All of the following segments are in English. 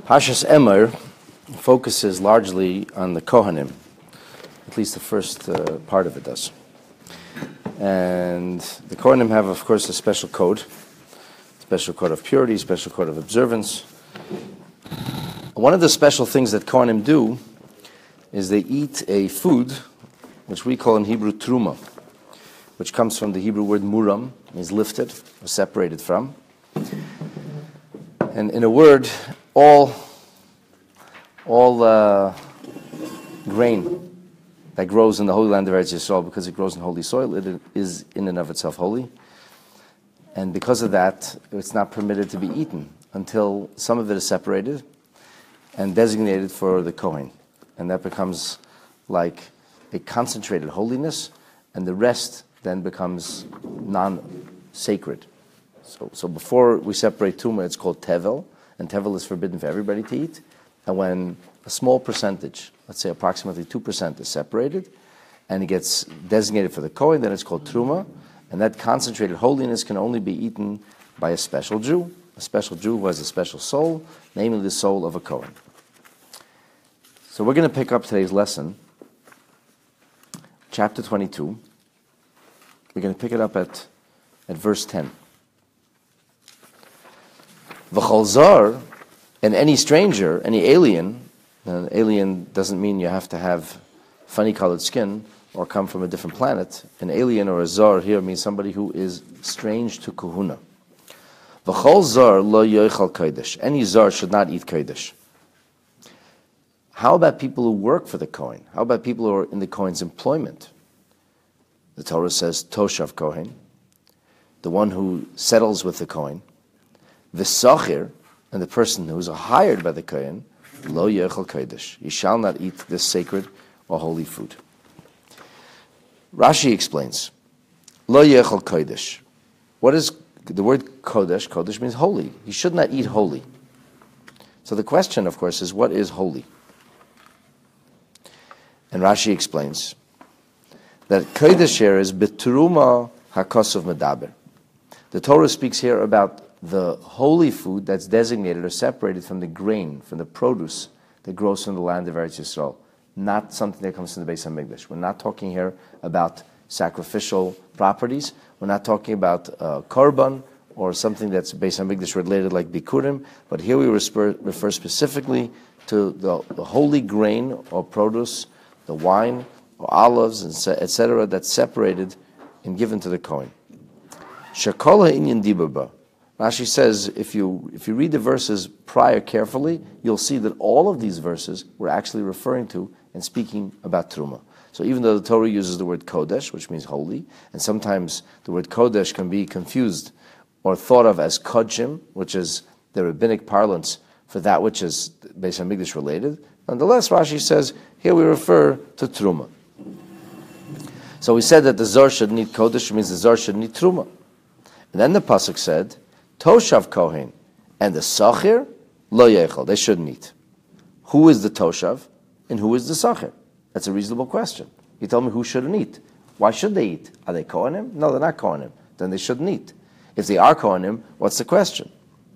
Parshas Emor focuses largely on the Kohanim, at least the first part of it does. And the Kohanim have, of course, a special code of purity, special code of observance. One of the special things that Kohanim do is they eat a food which we call in Hebrew truma, which comes from the Hebrew word muram, means lifted or separated from. And in a word, all grain that grows in the Holy Land of Eretz Yisrael, because it grows in holy soil, it is in and of itself holy. And because of that, it's not permitted to be eaten until some of it is separated and designated for the Kohen. And that becomes like a concentrated holiness, and the rest then becomes non-sacred. So before we separate Tumah, it's called Tevel, and Tevel is forbidden for everybody to eat. And when a small percentage, let's say approximately 2%, is separated, and it gets designated for the Kohen, then it's called Truma, and that concentrated holiness can only be eaten by a special Jew who has a special soul, namely the soul of a Kohen. So we're going to pick up today's lesson, chapter 22. We're going to pick it up at verse 10. V'chol zar, and any stranger, any alien, an alien doesn't mean you have to have funny colored skin or come from a different planet. An alien or a zar here means somebody who is strange to kahuna. V'chol zar lo yochal kodesh. Any zar should not eat kodesh. How about people who work for the Kohen? How about people who are in the Kohen's employment? The Torah says toshav Kohen, the one who settles with the Kohen. V'sachir, and the person who is hired by the Kohen, lo yechal kodesh. He shall not eat this sacred or holy food. Rashi explains, lo yechal kodesh. What is the word kodesh? Kodesh means holy. He should not eat holy. So the question, of course, is what is holy? And Rashi explains that kodesh here is betruma hakosov medaber. The Torah speaks here about the holy food that's designated or separated from the grain, from the produce that grows from the land of Eretz Yisrael, not something that comes from the Beis HaMikdash. We're not talking here about sacrificial properties. We're not talking about korban or something that's Beis HaMikdash related like bikurim, but here we refer specifically to the holy grain or produce, the wine or olives, etc., that's separated and given to the Kohen. Shakola inyan dibaba. Rashi says, if you read the verses prior carefully, you'll see that all of these verses were actually referring to and speaking about Truma. So even though the Torah uses the word Kodesh, which means holy, and sometimes the word Kodesh can be confused or thought of as Kodshim, which is the rabbinic parlance for that which is Beis HaMikdash related, nonetheless, Rashi says, here we refer to Truma. So we said that the Zor should need Kodesh, means the Zor should need Truma. And then the Pasuk said, Toshav Kohen and the Sachir, lo yechal, they shouldn't eat. Who is the Toshav and who is the Sachir? That's a reasonable question. You tell me who shouldn't eat. Why should they eat? Are they Kohanim? No, they're not Kohanim. Then they shouldn't eat. If they are Kohanim, what's the question?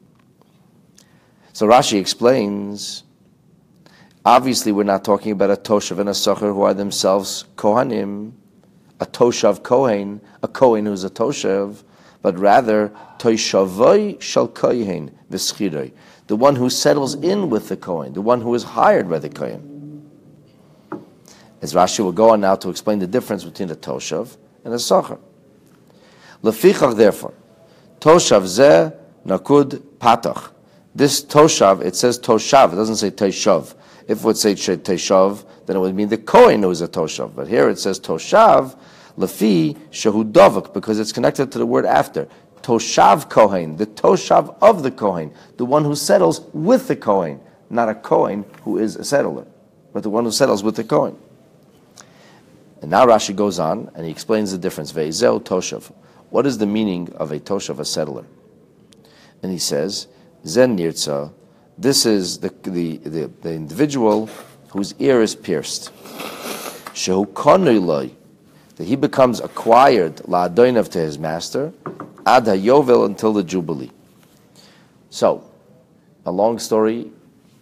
So Rashi explains, obviously we're not talking about a Toshav and a Sachir who are themselves Kohanim, a Toshav Kohen, a Kohen who's a Toshav, but rather Toshavai shal Kohen v'schiroi, the one who settles in with the Kohen, the one who is hired by the Kohen. As Rashi will go on now to explain the difference between a Toshav and a Sachar. Lefichach, therefore, Toshav zeh nakud patach. This Toshav, it says Toshav, it doesn't say Toshav. If it would say Toshav, then it would mean the Kohen who is a Toshav. But here it says Toshav, Lefi shehu dovak, because it's connected to the word after. Toshav Kohen, the Toshav of the Kohen, the one who settles with the Kohen, not a Kohen who is a settler, but the one who settles with the Kohen. And now Rashi goes on and he explains the difference. Ve'ezeu Toshav. What is the meaning of a Toshav, a settler? And he says, Zen Nirtza, this is the individual whose ear is pierced. Shehu konoi loi, that he becomes acquired la'adoinav to his master, ad hayovel, until the Jubilee. So, a long story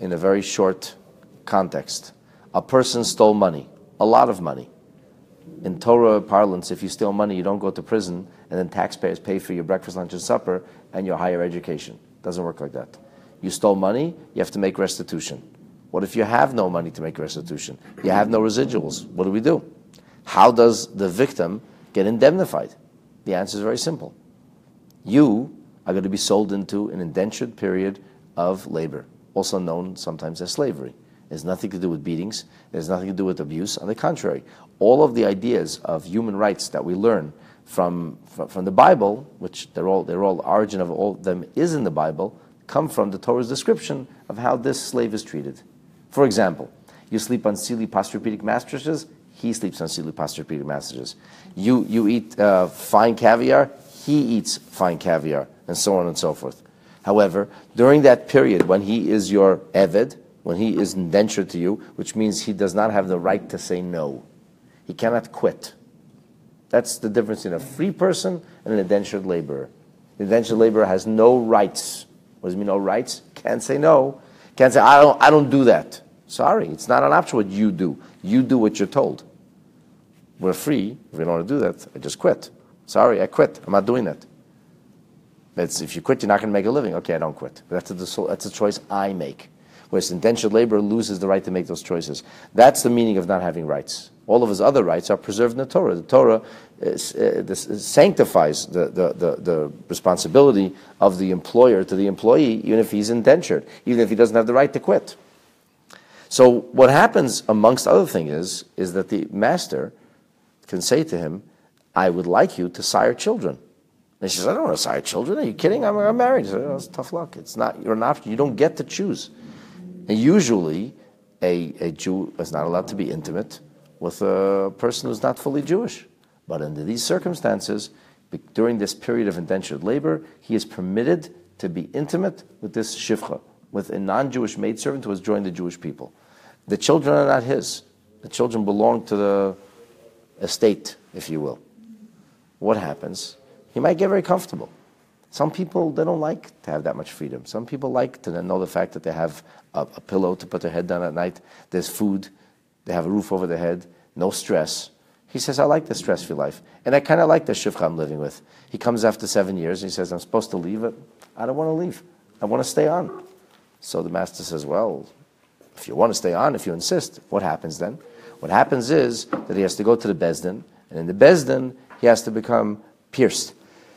in a very short context. A person stole money, a lot of money. In Torah parlance, if you steal money, you don't go to prison, and then taxpayers pay for your breakfast, lunch, and supper, and your higher education. It doesn't work like that. You stole money, you have to make restitution. What if you have no money to make restitution? You have no residuals. What do? How does the victim get indemnified? The answer is very simple. You are going to be sold into an indentured period of labor, also known sometimes as slavery. It has nothing to do with beatings. It has nothing to do with abuse. On the contrary, all of the ideas of human rights that we learn from the Bible, which they're all the origin of all of them is in the Bible, come from the Torah's description of how this slave is treated. For example, you sleep on Sili Posturpedic mattresses, he sleeps on Sili Posturpedic mattresses. You eat fine caviar, he eats fine caviar, and so on and so forth. However, during that period when he is your Eved, when he is indentured to you, which means he does not have the right to say no. He cannot quit. That's the difference in a free person and an indentured laborer. The indentured laborer has no rights. What does it mean, no rights? Can't say no. Can't say, I don't do that. Sorry, it's not an option what you do. You do what you're told. We're free. If we don't want to do that, I just quit. Sorry, I quit. I'm not doing that. If you quit, you're not going to make a living. Okay, I don't quit. That's a choice I make. Whereas indentured laborer loses the right to make those choices. That's the meaning of not having rights. All of his other rights are preserved in the Torah. The Torah sanctifies the responsibility of the employer to the employee, even if he's indentured, even if he doesn't have the right to quit. So what happens, amongst other things, is that the master can say to him, I would like you to sire children. And he says, I don't want to sire children. Are you kidding? I'm married. He says, oh, it's tough luck. You're an option. You don't get to choose. And usually, a Jew is not allowed to be intimate with a person who's not fully Jewish. But under these circumstances, during this period of indentured labor, he is permitted to be intimate with this shivcha, with a non-Jewish maidservant who has joined the Jewish people. The children are not his. The children belong to the estate, if you will. What happens? He might get very comfortable. Some people, they don't like to have that much freedom. Some people like to know the fact that they have a pillow to put their head down at night. There's food. They have a roof over their head. No stress. He says, I like the stress-free life. And I kind of like the shivcha I'm living with. He comes after 7 years and he says, I'm supposed to leave it. I don't want to leave. I want to stay on. So the master says, well, if you want to stay on, if you insist, what happens then? What happens is that he has to go to the Beis Din. And in the Beis Din, he has to become pierced.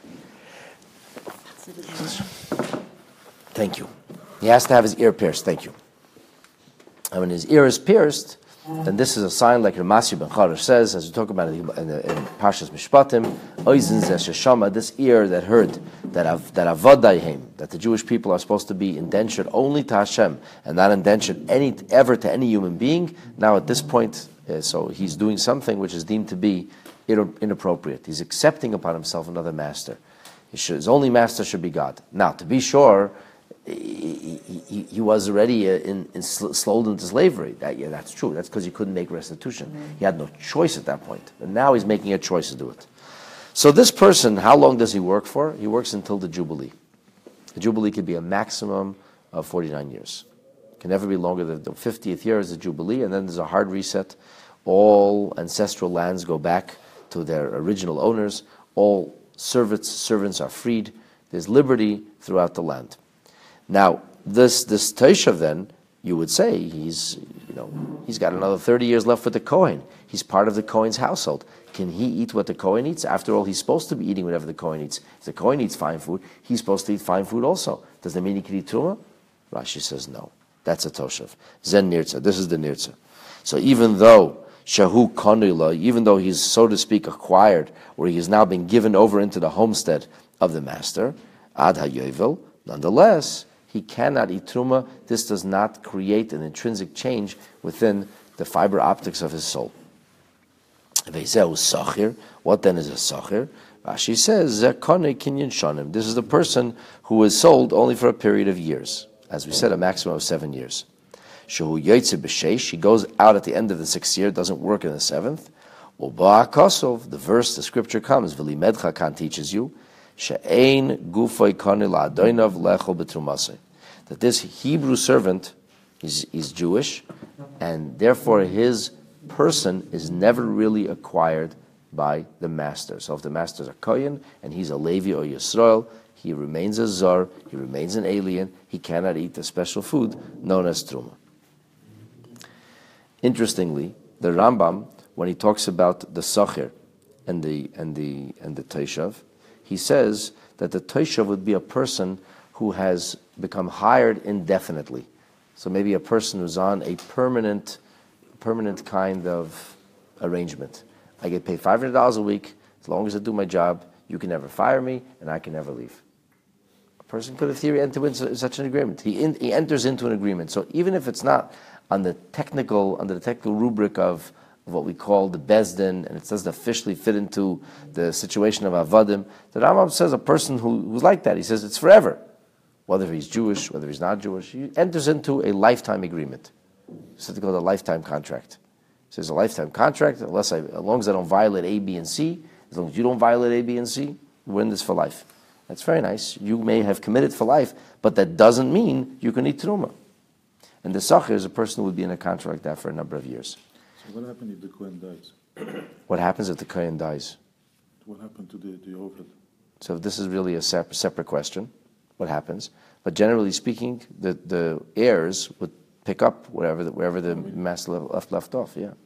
Thank you. He has to have his ear pierced. Thank you. And when his ear is pierced, then this is a sign, like Ramasi ben Charash says, as we talk about in Parshas Mishpatim, Oizen zeh sheshama, this ear that heard that avadayhem, that the Jewish people are supposed to be indentured only to Hashem and not indentured ever to any human being. Now at this point, so he's doing something which is deemed to be inappropriate. He's accepting upon himself another master. His only master should be God. Now, to be sure, he was already sold into slavery. That's true. That's because he couldn't make restitution. He had no choice at that point. And now he's making a choice to do it. So this person, how long does he work for? He works until the Jubilee. The Jubilee could be a maximum of 49 years. It can never be longer than the 50th year is the Jubilee, and then there's a hard reset. All ancestral lands go back to their original owners. All servants are freed. There's liberty throughout the land. Now, this Toshav then, you would say he's got another 30 years left with the Kohen. He's part of the Kohen's household. Can he eat what the Kohen eats? After all, he's supposed to be eating whatever the Kohen eats. If the Kohen eats fine food, he's supposed to eat fine food also. Does that mean he can eat Truma? Rashi says no. That's a Toshav. Zen Nirtza. This is the Nirtza. So even though Shahu Konila, even though he's, so to speak, acquired, or he has now been given over into the homestead of the master, Ad HaYovel, nonetheless, he cannot eat Truma. This does not create an intrinsic change within the fiber optics of his soul. What then is a Sachir? Rashi says, Zekone Kinyan Shonim. This is the person who is sold only for a period of years. As we said, a maximum of 7 years. Shehu Yoitze B'Sheish, he goes out at the end of the 6th year, doesn't work in the 7th. Uba Kosov, the verse, the scripture comes, V'limedcha Kan teaches you, She'ein Gufoy Kone La'adoinav Lecho B'Trumasei, that this Hebrew servant, He's Jewish, and therefore his person is never really acquired by the master. So if the master is a Kohen and he's a Levi or Yisrael, he remains a Zar, he remains an alien, he cannot eat the special food known as Truma. Interestingly, the Rambam, when he talks about the Sachir and the Toshav, he says that the Toshav would be a person who has become hired indefinitely. So maybe a person who's on a permanent kind of arrangement. I get paid $500 a week. As long as I do my job, you can never fire me, and I can never leave. A person could, in theory, enter into such an agreement. He enters into an agreement. So even if it's not under the technical rubric of what we call the Bezdin, and it doesn't officially fit into the situation of Avadim, the Rambam says a person who's like that, he says it's forever. Whether he's Jewish, whether he's not Jewish, he enters into a lifetime agreement. It's something called a lifetime contract. It says a lifetime contract, as long as I don't violate A, B, and C, as long as you don't violate A, B, and C, we're in this for life. That's very nice. You may have committed for life, but that doesn't mean you can eat Truma. And the Sachir is a person who would be in a contract like that for a number of years. So what happens if the Kohen dies? What happens if the Kohen dies? What happened to the Oved? So this is really a separate question. What happens? But generally speaking, the heirs would pick up wherever the master left off. Yeah.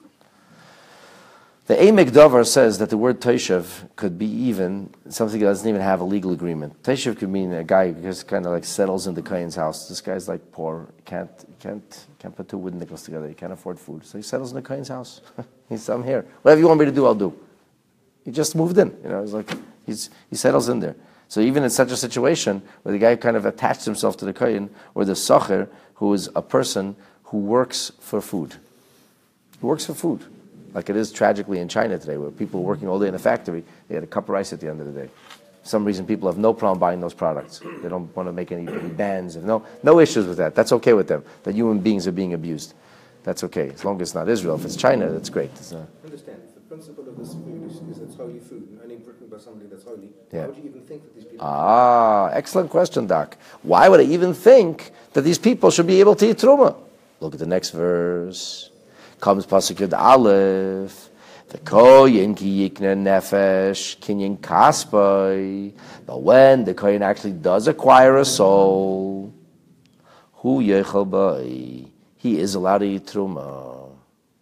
The Eimek Dover says that the word Toshav could be even something that doesn't even have a legal agreement. Toshav could mean a guy who just kind of like settles in the Kohen's house. This guy's like poor, can't put two wooden nickels together. He can't afford food, so he settles in the Kohen's house. I'm here. Whatever you want me to do, I'll do. He just moved in. It's like he settles in there. So even in such a situation where the guy kind of attached himself to the Kohen, or the Sachir, who is a person who works for food. He works for food. Like it is tragically in China today, where people are working all day in a factory, they get a cup of rice at the end of the day. For some reason, people have no problem buying those products. They don't want to make any bans. No issues with that. That's okay with them, that human beings are being abused. That's okay, as long as it's not Israel. If it's China, that's great. I understand. The principle of this food is it's holy food, and only written by somebody that's holy. Yeah. Why would you even think that these people... Excellent question, Doc. Why would I even think that these people should be able to eat Truma? Look at the next verse. Comes Pasuk Yud Aleph. The Kohen ki yikne nefesh kinyan kaspai. But when the Kohen actually does acquire a soul, hu yechal bai, he is allowed to eat Truma.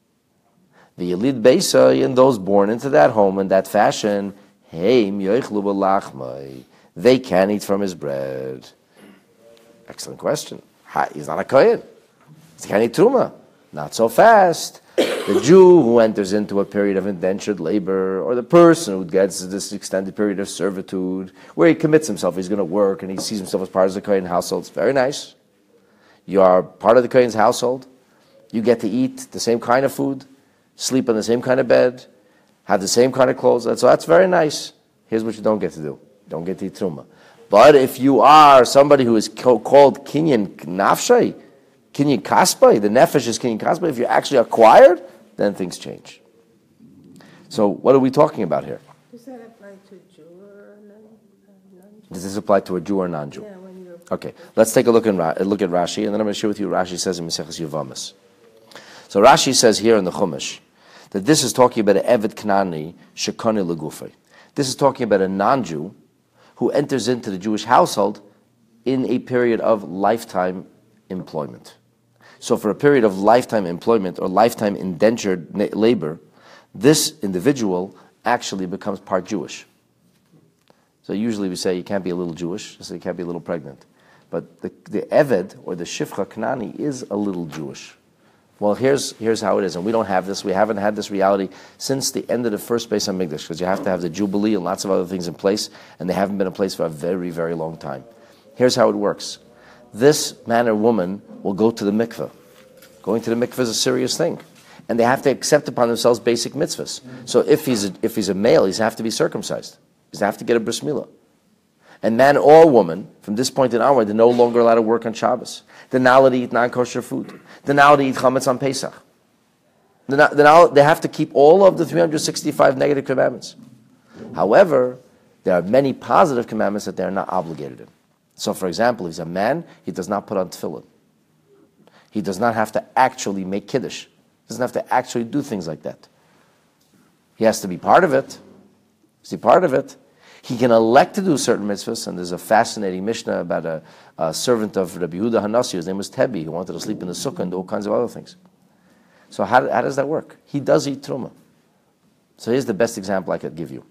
The Yelid Beisai, and those born into that home in that fashion, heim yechlu b'lachmai, they can eat from his bread. Excellent question. He's not a Kohen. He can't eat Truma. Not so fast. The Jew who enters into a period of indentured labor, or the person who gets this extended period of servitude, where he commits himself, he's going to work, and he sees himself as part of the Kohen household. It's very nice. You are part of the Kohen's household. You get to eat the same kind of food, sleep on the same kind of bed, have the same kind of clothes. So that's very nice. Here's what you don't get to do. You don't get to eat Truma. But if you are somebody who is called Kinyan Nafshay, Kinyan Kaspai, the Nefesh is Kinyan Kaspai, if you're actually acquired, then things change. So what are we talking about here? Does that apply to Jew or non-Jew? Does this apply to a Jew or non-Jew? Yeah, when you're... Okay, let's take a look at Rashi, and then I'm going to share with you what Rashi says in Maseches Yevamis. So Rashi says here in the Chumash that this is talking about an Eved Knani Shekoni Legufay. This is talking about a non-Jew who enters into the Jewish household in a period of lifetime employment. So for a period of lifetime employment or lifetime indentured labor, this individual actually becomes part Jewish. So usually we say you can't be a little Jewish, so you can't be a little pregnant. But the Eved, or the Shifcha Knani, is a little Jewish. Well, here's how it is, and we don't have this. We haven't had this reality since the end of the first Beis HaMikdash, because you have to have the Jubilee and lots of other things in place, and they haven't been in place for a very, very long time. Here's how it works. This man or woman will go to the mikveh. Going to the mikveh is a serious thing. And they have to accept upon themselves basic mitzvahs. So if he's a male, he's have to be circumcised. He's have to get a bris milah. And man or woman, from this point in onward, they're no longer allowed to work on Shabbos. They're not allowed to eat non-kosher food. They're not allowed to eat chametz on Pesach. They have to keep all of the 365 negative commandments. However, there are many positive commandments that they're not obligated in. So, for example, if he's a man, he does not put on tefillin. He does not have to actually make Kiddush. He doesn't have to actually do things like that. He has to be part of it. Is he part of it? He can elect to do certain mitzvahs, and there's a fascinating Mishnah about a servant of Rabbi Yehuda Hanassi, his name was Tebi, who wanted to sleep in the sukkah and do all kinds of other things. So how does that work? He does eat truma. So here's the best example I could give you.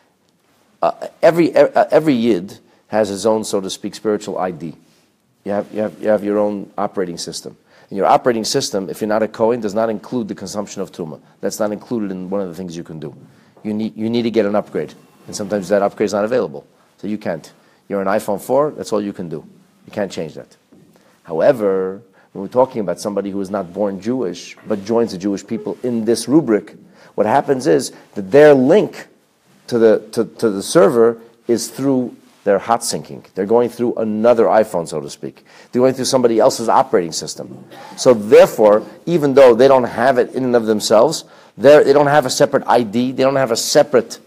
Every Yid has his own, so to speak, spiritual ID. You have your own operating system. And your operating system, if you're not a Kohen, does not include the consumption of truma. That's not included in one of the things you can do. You need to get an upgrade. And sometimes that upgrade is not available. So you can't. You're an iPhone 4, that's all you can do. You can't change that. However, when we're talking about somebody who is not born Jewish, but joins the Jewish people in this rubric, what happens is that their link to the server is through their hot syncing. They're going through another iPhone, so to speak. They're going through somebody else's operating system. So therefore, even though they don't have it in and of themselves, they don't have a separate ID, they don't have a separate,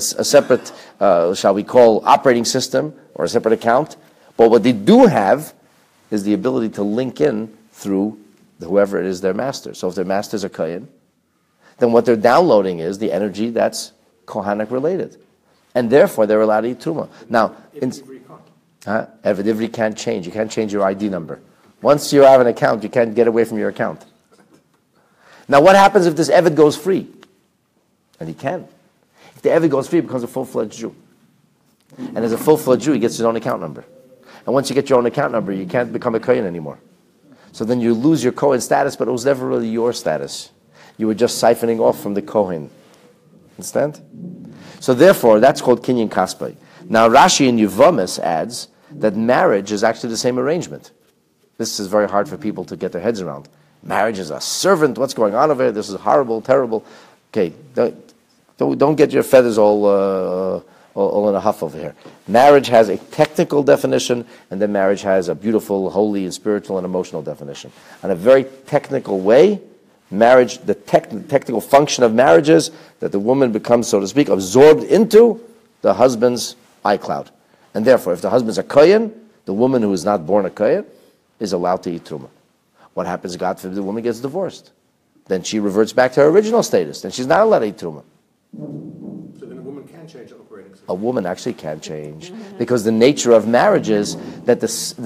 shall we call, operating system or a separate account. But what they do have is the ability to link in through whoever it is their master. So if their master is a Kohen, then what they're downloading is the energy that's Kohanic related. And therefore, they're allowed to eat Truma. Now, Eved Ivri can't change. You can't change your ID number. Once you have an account, you can't get away from your account. Now, what happens if this Eved goes free? And he can. If the Eved goes free, he becomes a full-fledged Jew. And as a full-fledged Jew, he gets his own account number. And once you get your own account number, you can't become a Kohen anymore. So then you lose your Kohen status, but it was never really your status. You were just siphoning off from the Kohen. Understand? So therefore, that's called Kinyan Kaspai. Now Rashi in Yevamis adds that marriage is actually the same arrangement. This is very hard for people to get their heads around. Marriage is a servant. What's going on over here? This is horrible, terrible. Okay, don't get your feathers all in a huff over here. Marriage has a technical definition, and then marriage has a beautiful, holy, and spiritual and emotional definition. In a very technical way, marriage, the technical function of marriage is that the woman becomes, so to speak, absorbed into the husband's iCloud. And therefore, if the husband's a Kohen, the woman who is not born a Kohen is allowed to eat Truma. What happens, God forbid, the woman gets divorced? Then she reverts back to her original status. Then she's not allowed to eat Truma. So then a woman can change her operating system? A woman actually can change. Because the nature of marriage is that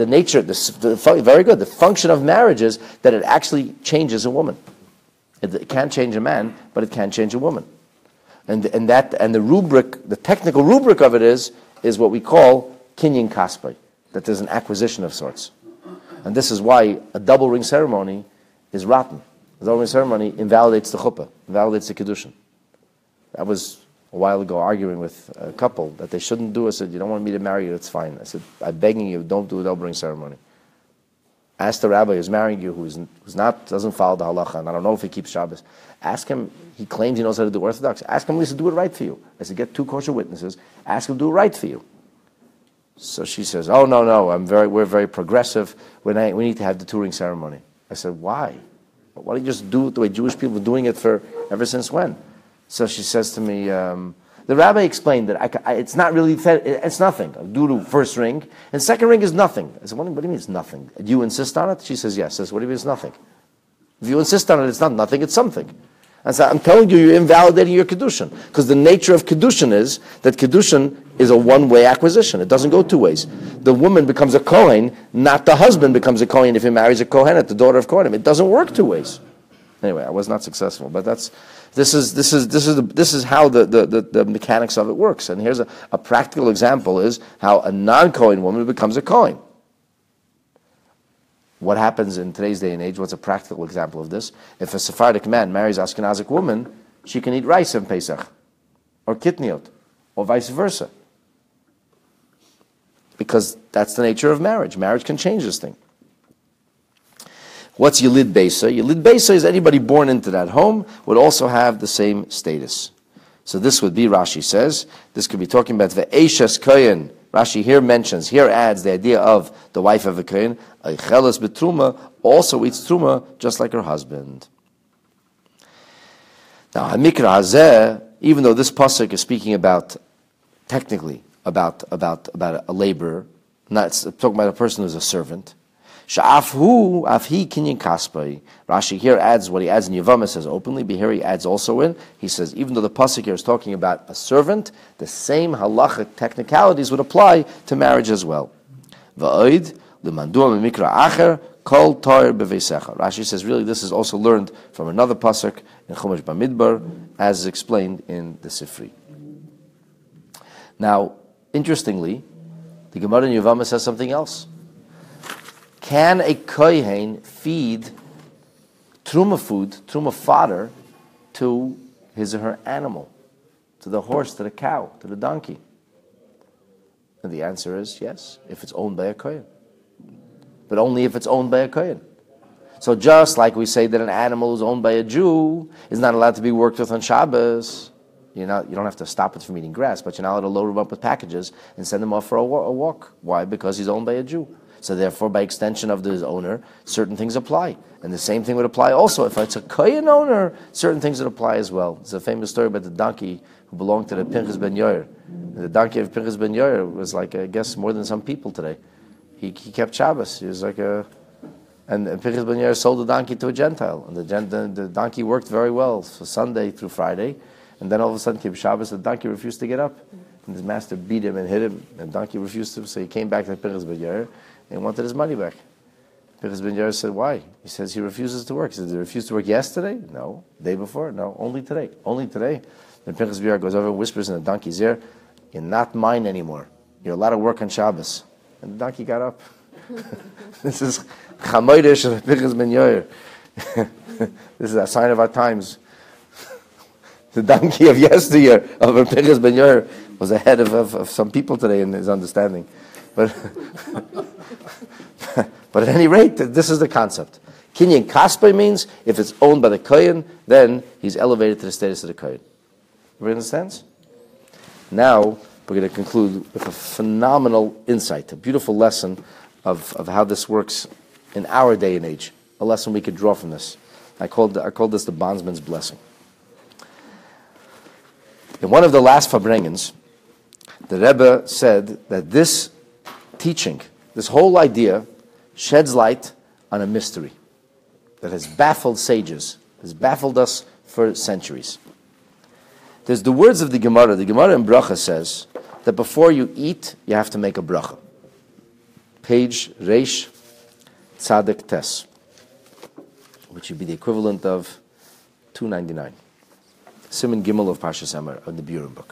very good, the function of marriage is that it actually changes a woman. It can't change a man, but it can change a woman. And the rubric, the technical rubric of it is what we call Kinyan Kaspai, that there's an acquisition of sorts. And this is why a double ring ceremony is rotten. The double ring ceremony invalidates the chuppah, invalidates the kiddushin. I was a while ago arguing with a couple that they shouldn't do. I said, you don't want me to marry you, that's fine. I said, I'm begging you, don't do a double ring ceremony. Ask the rabbi who's marrying you, doesn't follow the halacha, and I don't know if he keeps Shabbos. Ask him, he claims he knows how to do Orthodox. Ask him at least to do it right for you. I said, get 2 kosher witnesses, ask him to do it right for you. So she says, oh, no, we're very progressive. We need to have the 2-ring ceremony. I said, why? Why don't you just do it the way Jewish people are doing it for ever since when? So she says to me, the rabbi explained that it's not really, it's nothing. I'll do the first ring, and second ring is nothing. I said, what do you mean it's nothing? Do you insist on it? She says, yes. I said, what do you mean it's nothing? If you insist on it, it's not nothing, it's something. I said, I'm telling you, you're invalidating your Kedushin. Because the nature of Kedushin is that Kedushin is a one-way acquisition. It doesn't go 2 ways. The woman becomes a Kohen, not the husband becomes a Kohen if he marries a Kohenet, the daughter of Kohenim. It doesn't work 2 ways. Anyway, I was not successful, but this is how the mechanics of it works. And here's a practical example is how a non-Kohen woman becomes a Kohen. What happens in today's day and age? What's a practical example of this? If a Sephardic man marries an Ashkenazic woman, she can eat rice in Pesach, or kitniot, or vice versa. Because that's the nature of marriage. Marriage can change this thing. What's Yelid Beisa? Yelid Beisa is anybody born into that home would also have the same status. So this would be, Rashi says, this could be talking about Ve'eshes Kohen. Rashi here adds the idea of the wife of a Kohen, Eicheles Betruma, also eats Truma just like her husband. Now, Hamikra Hazeh, even though this pasuk is speaking about, technically, about a laborer, not talking about a person who's a servant, Sha'afhu afhi kinyan kaspai. Rashi here adds what he adds in Yevamah, says openly, but here he adds also in. He says, even though the pasuk here is talking about a servant, the same halachic technicalities would apply to marriage as well. Va'oid l'mandua memikra acher kol toir beveisecha. Rashi says, really, this is also learned from another pasuk in Chumash Bamidbar, as explained in the Sifri. Now, interestingly, the Gemara in Yevamah says something else. Can a kohen feed truma food, truma fodder, to his or her animal, to the horse, to the cow, to the donkey? And the answer is yes, if it's owned by a kohen. But only if it's owned by a kohen. So just like we say that an animal is owned by a Jew is not allowed to be worked with on Shabbos, you don't have to stop it from eating grass, but you're not allowed to load him up with packages and send him off for a walk. Why? Because he's owned by a Jew. So therefore, by extension of his owner, certain things apply. And the same thing would apply also. If it's a kohen owner, certain things would apply as well. There's a famous story about the donkey who belonged to the Pinchas ben Yair. The donkey of Pinchas ben Yair was like, I guess, more than some people today. He kept Shabbos. He was like and Pinchas ben Yair sold the donkey to a Gentile. And the donkey worked very well for Sunday through Friday. And then all of a sudden came Shabbos, the donkey refused to get up. And his master beat him and hit him. And the donkey refused to, so he came back to Pinchas ben Yair and wanted his money back. Pinchas ben Yair said, why? He says he refuses to work. He said, did he refuse to work yesterday? No. Day before? No. Only today. Only today. Then Pinchas ben Yair goes over and whispers in the donkey's ear, you're not mine anymore. You're allowed to work on Shabbos. And the donkey got up. This is Chamoidesh of Pinchas ben Yair. This is a sign of our times. The donkey of yesteryear of Pinchas ben Yair was ahead of some people today in his understanding. But at any rate, this is the concept. Kinyan Kaspai means if it's owned by the Kohen, then he's elevated to the status of the Kohen. Everybody understands? Now, we're going to conclude with a phenomenal insight, a beautiful lesson of how this works in our day and age, a lesson we could draw from this. I called this the bondsman's blessing. In one of the last Farbrengens, the Rebbe said that this teaching, this whole idea, sheds light on a mystery that has baffled sages, has baffled us for centuries. There's the words of the Gemara. The Gemara in Bracha says that before you eat, you have to make a bracha. Page Reish Tzaddik Tes, which would be the equivalent of 299. Siman Gimel of Parshas Emor of the Burim book.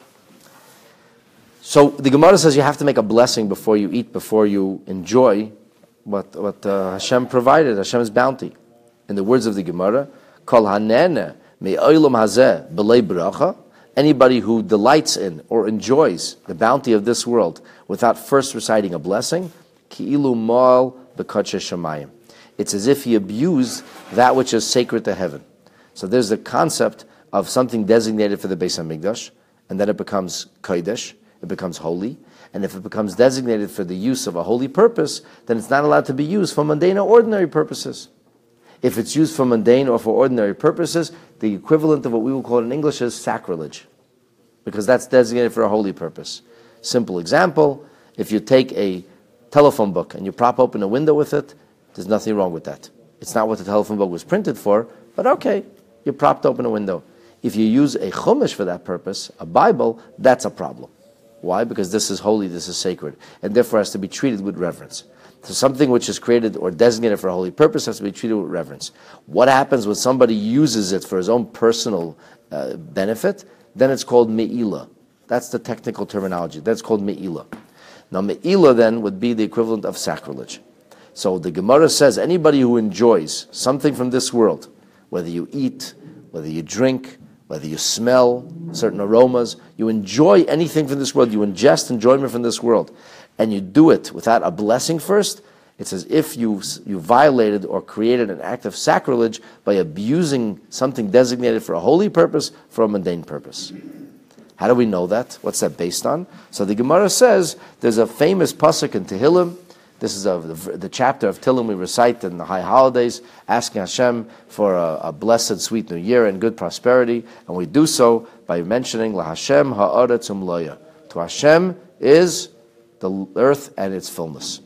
So the Gemara says you have to make a blessing before you eat, before you enjoy what Hashem provided, Hashem's bounty. In the words of the Gemara, Kol hanene me'olam hazeh b'lei bracha, anybody who delights in or enjoys the bounty of this world without first reciting a blessing, ki'ilu mal b'kodesh shamayim. It's as if he abused that which is sacred to heaven. So there's the concept of something designated for the Beis HaMikdash, and then it becomes kodesh, it becomes holy. And if it becomes designated for the use of a holy purpose, then it's not allowed to be used for mundane or ordinary purposes. If it's used for mundane or for ordinary purposes, the equivalent of what we will call in English is sacrilege, because that's designated for a holy purpose. Simple example, if you take a telephone book and you prop open a window with it, there's nothing wrong with that. It's not what the telephone book was printed for, but okay, you propped open a window. If you use a chumash for that purpose, a Bible, that's a problem. Why? Because this is holy, this is sacred, and therefore has to be treated with reverence. So something which is created or designated for a holy purpose has to be treated with reverence. What happens when somebody uses it for his own personal benefit? Then it's called me'ilah. That's the technical terminology. That's called me'ilah. Now me'ilah then would be the equivalent of sacrilege. So the Gemara says anybody who enjoys something from this world, whether you eat, whether you drink, whether you smell certain aromas, you enjoy anything from this world, you ingest enjoyment from this world, and you do it without a blessing first, it's as if you violated or created an act of sacrilege by abusing something designated for a holy purpose for a mundane purpose. How do we know that? What's that based on? So the Gemara says there's a famous pasuk in Tehillim. This is the chapter of Tehillim we recite in the high holidays, asking Hashem for a blessed, sweet new year and good prosperity. And we do so by mentioning La Hashem ha'aretz umloya. To Hashem is the earth and its fullness.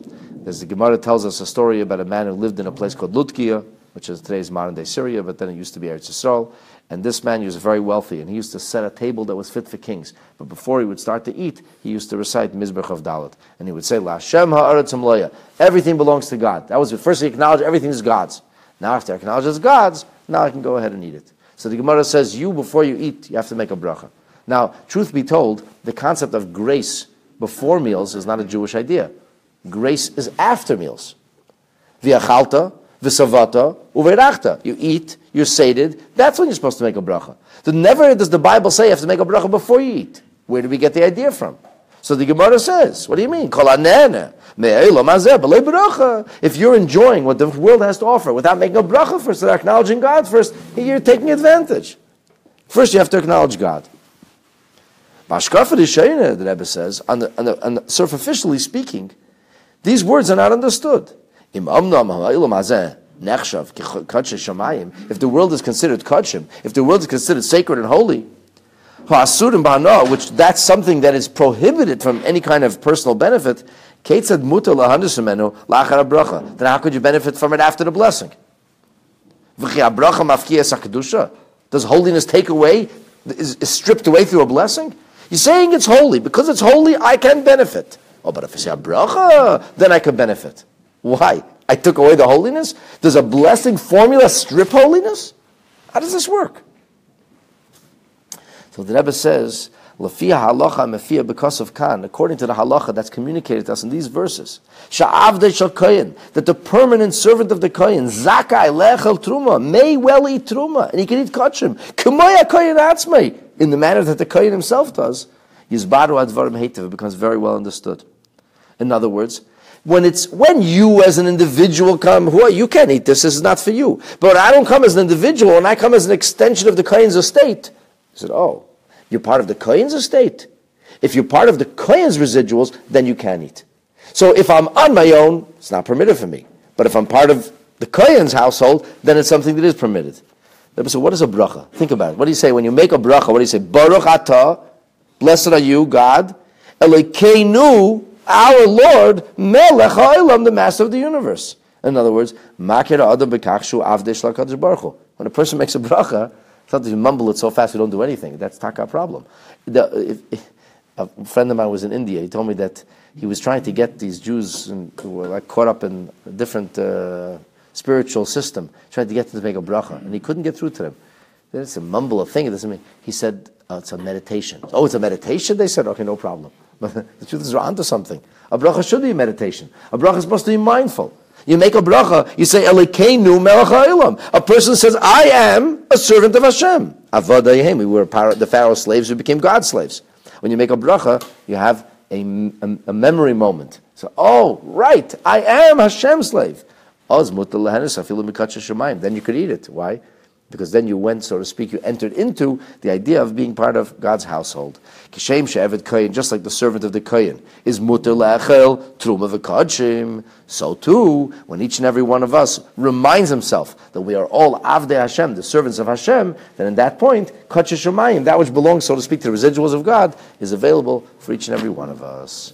As the Gemara tells us a story about a man who lived in a place called Lutkia, which is today's modern-day Syria, but then it used to be Eretz Yisrael. And this man, he was very wealthy, and he used to set a table that was fit for kings. But before he would start to eat, he used to recite Mizbech of Dalet. And he would say, La Hashem ha'aretz hamloya. Everything belongs to God. That was it. First he acknowledged everything is God's. Now after he acknowledges God's, now I can go ahead and eat it. So the Gemara says, before you eat, you have to make a bracha. Now, truth be told, the concept of grace before meals is not a Jewish idea. Grace is after meals. V'achalta, v'savata, uveirachta. You eat, you're sated, that's when you're supposed to make a bracha. So never does the Bible say you have to make a bracha before you eat. Where do we get the idea from? So the Gemara says, what do you mean? If you're enjoying what the world has to offer without making a bracha first, without acknowledging God first, you're taking advantage. First you have to acknowledge God. The Rebbe says, superficially speaking, these words are not understood. If the world is considered kachim, if the world is considered sacred and holy, which that's something that is prohibited from any kind of personal benefit, then how could you benefit from it after the blessing? Does holiness take away, is stripped away through a blessing? You're saying it's holy. Because it's holy, I can benefit. Oh, but if I say a bracha, then I can benefit. Why? I took away the holiness? Does a blessing formula strip holiness? How does this work? So the Rebbe says, Lafia halacha mefia because of kan, according to the halacha that's communicated to us in these verses, sha'avdei shel kohen, that the permanent servant of the kohen, zakai lechel truma, may well eat truma, and he can eat kachim, k'moya kohen atzmei, in the manner that the kohen himself does, yizbaru advarim heitev, it becomes very well understood. In other words, when you as an individual come, you can't eat this is not for you. But when I don't come as an individual, and I come as an extension of the kohen's estate, he said, you're part of the kohen's estate. If you're part of the kohen's residuals, then you can eat. So if I'm on my own, it's not permitted for me. But if I'm part of the kohen's household, then it's something that is permitted. So what is a bracha? Think about it. What do you say when you make a bracha? What do you say? Baruch atah, blessed are you, God, Elokeinu, our Lord, Melech ha'olam, the Master of the universe. In other words, makir adam b'kachshu avdei shel HaKadosh Baruch Hu. When a person makes a bracha, sometimes you mumble it so fast we don't do anything. That's taka problem. A friend of mine was in India. He told me that he was trying to get these Jews who were like caught up in a different spiritual system, trying to get them to make a bracha, and he couldn't get through to them. It's a mumble, a thing. It doesn't mean. He said it's a meditation. Oh, it's a meditation. They said, okay, no problem. But the truth is, we're onto something. A bracha should be a meditation. A bracha is supposed to be mindful. You make a bracha, you say, Elokeinu melech ha'olam. A person says, I am a servant of Hashem. Avadayim, we were the Pharaoh's slaves, we became God's slaves. When you make a bracha, you have a memory moment. So, right, I am Hashem's slave. Then you could eat it. Why? Because then you went, so to speak, you entered into the idea of being part of God's household. Kishem she'eved kohen, just like the servant of the kohen, is muter le'achel truma v'kodshim. So too, when each and every one of us reminds himself that we are all avdei Hashem, the servants of Hashem, then in that point, kodesh shemayim, that which belongs, so to speak, to the residuals of God, is available for each and every one of us.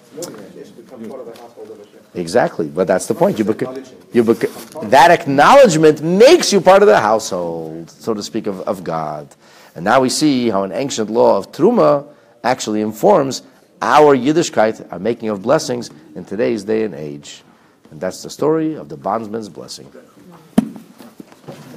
Exactly, but that's the point. That acknowledgement makes you part of the household, so to speak, of God. And now we see how an ancient law of Truma actually informs our Yiddishkeit, our making of blessings in today's day and age. And that's the story of the bondsman's blessing.